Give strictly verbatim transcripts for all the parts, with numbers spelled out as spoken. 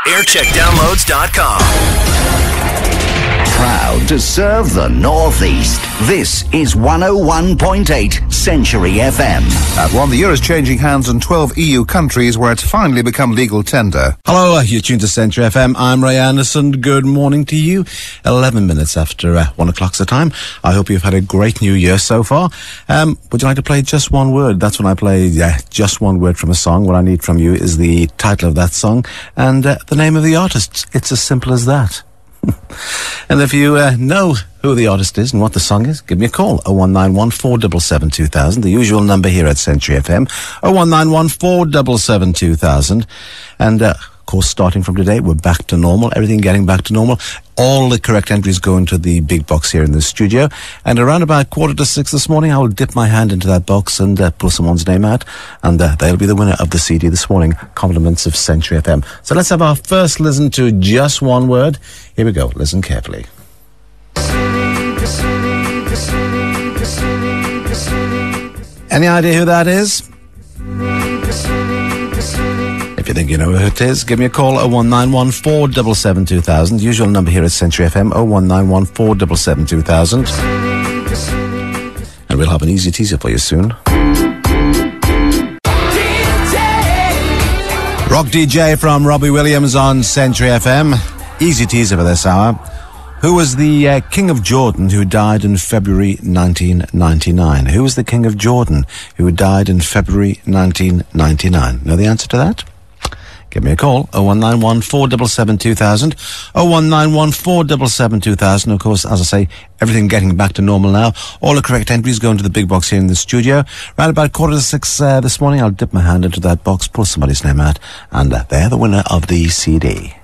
aircheck downloads dot com. Proud to serve the Northeast. This is one oh one point eight Century F M. At one, the Euro's changing hands in twelve E U countries where it's finally become legal tender. Hello, you're tuned to Century F M. I'm Ray Anderson. Good morning to you. eleven minutes after uh, one o'clock's the time. I hope you've had a great new year so far. Um, would you like to play Just One Word? That's when I play uh, just one word from a song. What I need from you is the title of that song and uh, the name of the artist. It's as simple as that. And if you uh, know who the artist is and what the song is, give me a call. oh one nine one, four seven seven, two thousand, the usual number here at Century F M. oh one nine one, four seven seven, two thousand. And, uh, of course, starting from today, we're back to normal. Everything getting back to normal. All the correct entries go into the big box here in the studio. And around about quarter to six this morning, I will dip my hand into that box and uh, pull someone's name out. And uh, they'll be the winner of the C D this morning. Compliments of Century F M. So let's have our first listen to Just One Word. Here we go. Listen carefully. Any idea who that is? If you think you know who it is, give me a call. oh one nine one, four seven seven, two thousand. Usual number here at Century F M, oh one nine one, four seven seven, two thousand. And we'll have an easy teaser for you soon. Rock D J from Robbie Williams on Century F M. Easy teaser for this hour. Who was the uh, King of Jordan who died in February nineteen ninety-nine? Who was the King of Jordan who died in February nineteen ninety-nine? Know the answer to that? Give me a call, oh one nine one, four seven seven, two thousand, oh one nine one, four seven seven, two thousand. Of course, as I say, everything getting back to normal now. All the correct entries go into the big box here in the studio. Right about quarter to six uh, this morning, I'll dip my hand into that box, pull somebody's name out, and uh, they're the winner of the C D.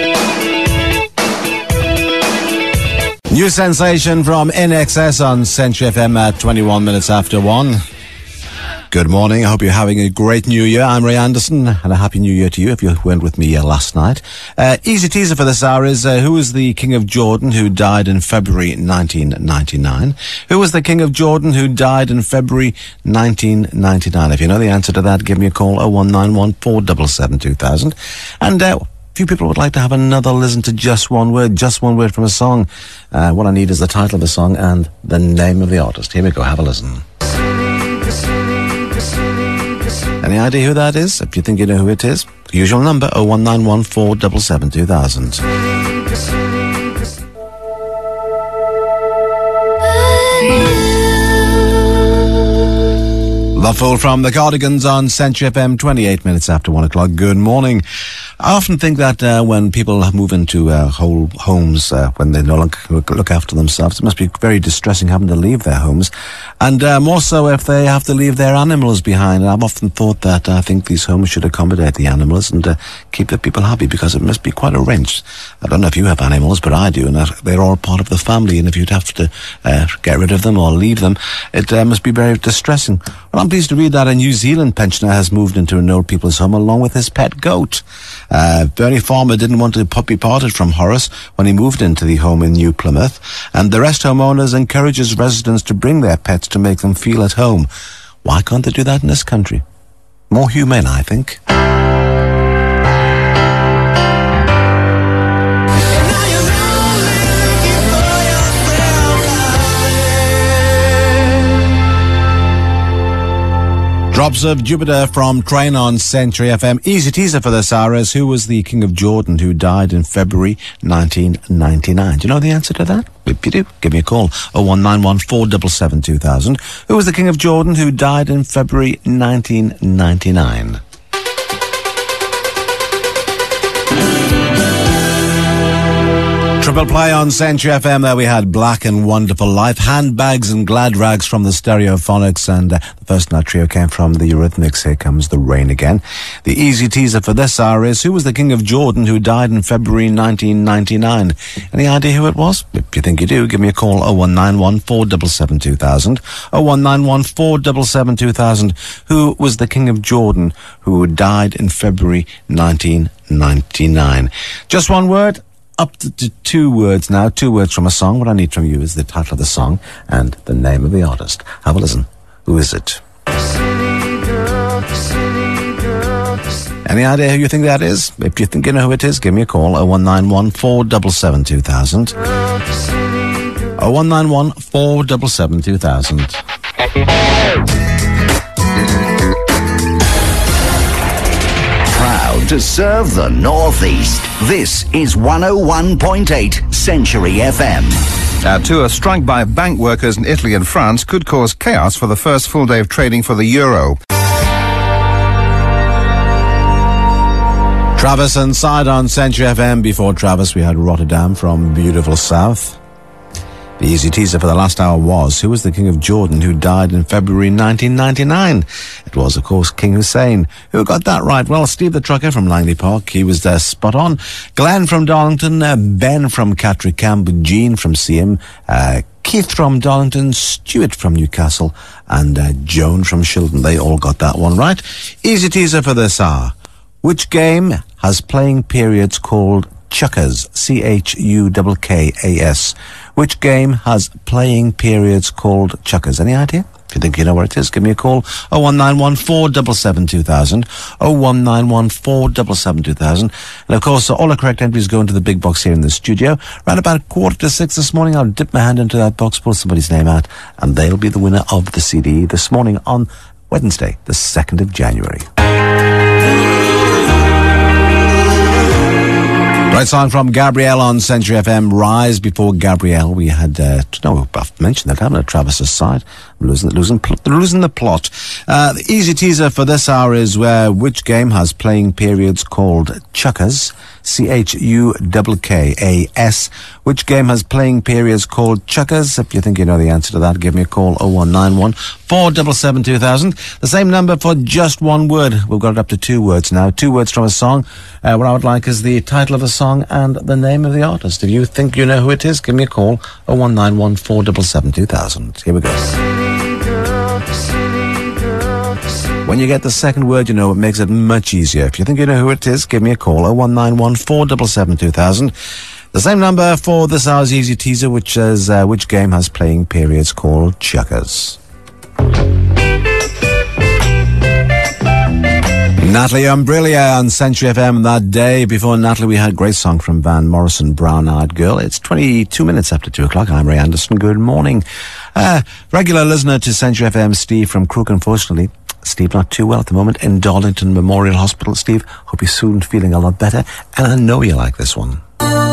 New sensation from N X S on Century F M at twenty-one minutes after one. Good morning. I hope you're having a great new year. I'm Ray Anderson, and a happy new year to you if you went with me uh, last night. Uh, easy teaser for this hour is, uh, who was the King of Jordan who died in February nineteen ninety-nine? Who was the King of Jordan who died in February nineteen ninety-nine? If you know the answer to that, give me a call, oh one nine one, four seven seven, two thousand. And, uh, few people would like to have another listen to Just One Word, just one word from a song. Uh, what I need is the title of the song and the name of the artist. Here we go, have a listen. Any idea who that is? If you think you know who it is, usual number, oh one nine one, four seven seven, two thousand. The Fool from the Cardigans on Century F M, twenty-eight minutes after one o'clock. Good morning. I often think that uh, when people move into uh, whole homes, uh, when they no longer look after themselves, it must be very distressing having to leave their homes. And uh, more so if they have to leave their animals behind. And I've often thought that uh, I think these homes should accommodate the animals and uh, keep the people happy, because it must be quite a wrench. I don't know if you have animals, but I do, and they're all part of the family. And if you'd have to uh, get rid of them or leave them, it uh, must be very distressing. Well, I'm pleased to read that a New Zealand pensioner has moved into an old people's home along with his pet goat. Uh, Bernie Farmer didn't want to be parted from Horace when he moved into the home in New Plymouth, and the rest homeowners encourages residents to bring their pets to make them feel at home. Why can't they do that in this country? More humane, I think. Drops of Jupiter from Train on Century F M. Easy teaser for this hour is, who was the King of Jordan who died in February nineteen ninety-nine? Do you know the answer to that? If you do, give me a call, oh one nine one, four seven seven, two thousand. Who was the King of Jordan who died in February nineteen ninety-nine? Triple play on Century F M. There we had Black and Wonderful Life, Handbags and Glad Rags from the Stereophonics, and uh, the first in that trio came from the Eurythmics. Here Comes the Rain Again. The easy teaser for this hour is, who was the King of Jordan who died in February nineteen ninety-nine? Any idea who it was? If you think you do, give me a call, oh one nine one, four seven seven, two thousand, oh one nine one, four seven seven, two thousand. Who was the King of Jordan who died in February nineteen ninety-nine? Just one word. Up to, to two words now, two words from a song. What I need from you is the title of the song and the name of the artist. Have a listen. Who is it? Any idea who you think that is? If you think you know who it is, give me a call. oh one nine one, four seven seven, two thousand. oh one nine one, four seven seven, two thousand. Proud to serve the Northeast. This is one oh one point eight Century F M. Uh, to a strike by bank workers in Italy and France could cause chaos for the first full day of trading for the euro. Travis and Side on Century F M. Before Travis, we had Rotterdam from beautiful South. The easy teaser for the last hour was, who was the King of Jordan who died in February nineteen ninety-nine? It was, of course, King Hussein. Who got that right? Well, Steve the Trucker from Langley Park, he was there spot on. Glenn from Darlington, uh, Ben from Catterick Camp, Jean from Seaham, uh, Keith from Darlington, Stuart from Newcastle, and uh, Joan from Shildon. They all got that one right. Easy teaser for this hour. Which game has playing periods called chukkers? C H U K K A S. Which game has playing periods called chukkers? Any idea? If you think you know where it is, give me a call. oh one nine one, four seven seven, two thousand. oh one nine one, four seven seven, two thousand. And of course, all the correct entries go into the big box here in the studio. Around about a quarter to six this morning, I'll dip my hand into that box, pull somebody's name out, and they'll be the winner of the C D this morning on Wednesday, the second of January. Right song from Gabrielle on Century F M. Rise. Before Gabrielle, we had, uh, no, I've mentioned that, haven't I? Travis's Side. I'm losing, losing, pl- losing the plot. Uh, the easy teaser for this hour is where which game has playing periods called chukkers? C H U K K A S. Which game has playing periods called chukkers? If you think you know the answer to that, give me a call. oh one nine one, four seven seven, two thousand. The same number for just one word. We've got it up to two words now. Two words from a song. Uh, what I would like is the title of the song and the name of the artist. If you think you know who it is, give me a call. oh one nine one, four seven seven, two thousand. Here we go. When you get the second word, you know, it makes it much easier. If you think you know who it is, give me a call. oh one nine one, four seven seven, two thousand. The same number for this hour's easy teaser, which is uh, which game has playing periods called chukkers. Natalie Imbruglia on Century F M that day. Before Natalie, we had a great song from Van Morrison, Brown Eyed Girl. It's twenty-two minutes after two o'clock. I'm Ray Anderson. Good morning. Uh, regular listener to Century F M, Steve from Crook, unfortunately. Steve not too well at the moment in Darlington Memorial Hospital. Steve, hope you're soon feeling a lot better. And I know you like this one.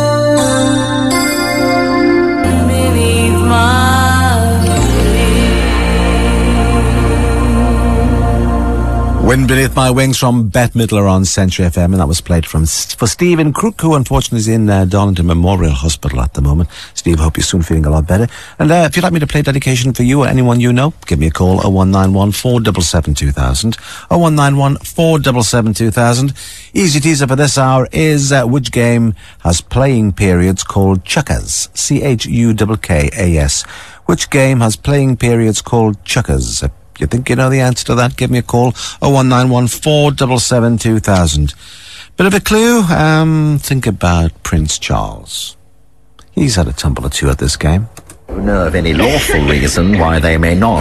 Wind Beneath My Wings from Bette Midler on Century F M, and that was played from for Steve in Crook, who unfortunately is in uh, Darlington Memorial Hospital at the moment. Steve, hope you're soon feeling a lot better. And uh, if you'd like me to play dedication for you or anyone you know, give me a call. oh one nine one, four seven seven, two thousand. oh one nine one, four seven seven, two thousand. Easy teaser for this hour is uh, which game has playing periods called chukkers? C H U K K A S. Which game has playing periods called chukkers? You think you know the answer to that? Give me a call. oh one nine one, four seven seven, two thousand. Bit of a clue. Um, think about Prince Charles. He's had a tumble or two at this game. Know of any lawful reason why they may not.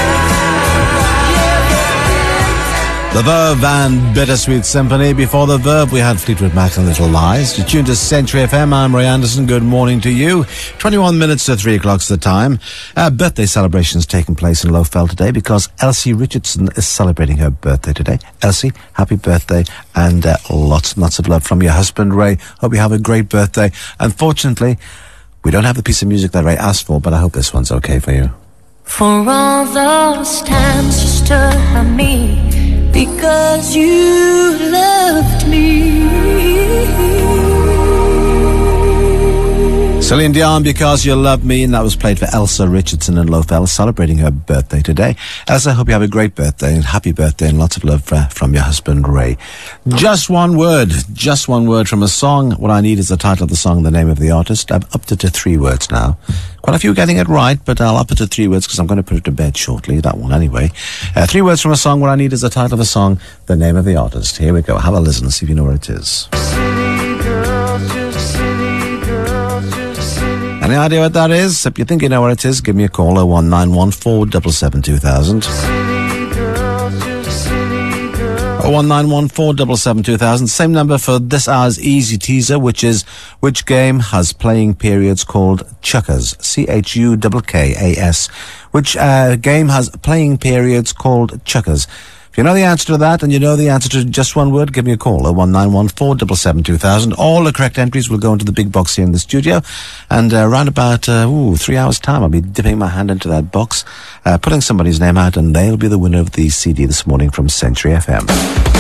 The Verve and Bittersweet Symphony. Before The Verve, we had Fleetwood Mac and Little Lies. You're tuned to Century F M. I'm Ray Anderson. Good morning to you. twenty-one minutes to three o'clock's the time. Uh, birthday celebrations taking place in Lowfell today because Elsie Richardson is celebrating her birthday today. Elsie, happy birthday and uh, lots and lots of love from your husband, Ray. Hope you have a great birthday. Unfortunately, we don't have the piece of music that Ray asked for, but I hope this one's okay for you. For all those times you stood by me, because you loved me. Celine Dion, Because You Love Me, and that was played for Elsa Richardson in Lowfell, celebrating her birthday today. Elsa, I hope you have a great birthday and happy birthday and lots of love uh, from your husband, Ray. Just one word, just one word from a song. What I need is the title of the song, the name of the artist. I'm up to, to three words now. Quite a few getting it right, but I'll up it to three words because I'm going to put it to bed shortly, that one anyway. Uh, three words from a song. What I need is the title of the song, the name of the artist. Here we go. Have a listen, see if you know where it is. Any idea what that is? If you think you know where it is, give me a call. oh one nine one, four seven seven, two thousand. oh one nine one four seven seven two thousand. Same number for this hour's easy teaser, which is which game has playing periods called chukkers? C H U K K A S. Which uh, game has playing periods called chukkers? If you know the answer to that and you know the answer to just one word, give me a call. oh one nine one four seven seven two thousand. All the correct entries will go into the big box here in the studio. And uh, around about uh, ooh, three hours' time, I'll be dipping my hand into that box, uh, putting somebody's name out, and they'll be the winner of the C D this morning from Century F M.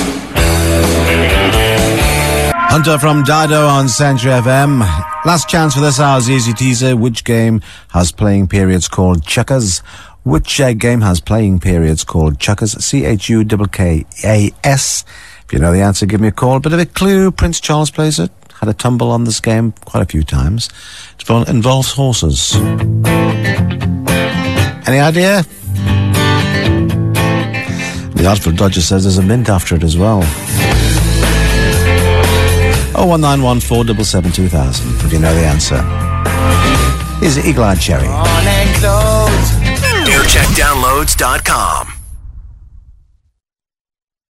Hunter from Dido on Century F M. Last chance for this hour's easy teaser. Which game has playing periods called chukkers? Which uh, game has playing periods called chukkers? C H U K K A S. If you know the answer, give me a call. Bit of a clue. Prince Charles plays it. Had a tumble on this game quite a few times. It involves horses. Any idea? The Hartford Dodger says there's a mint after it as well. oh one nine one four seven seven two thousand. If you know the answer. Here's Eagle Eye Cherry. air check downloads dot com.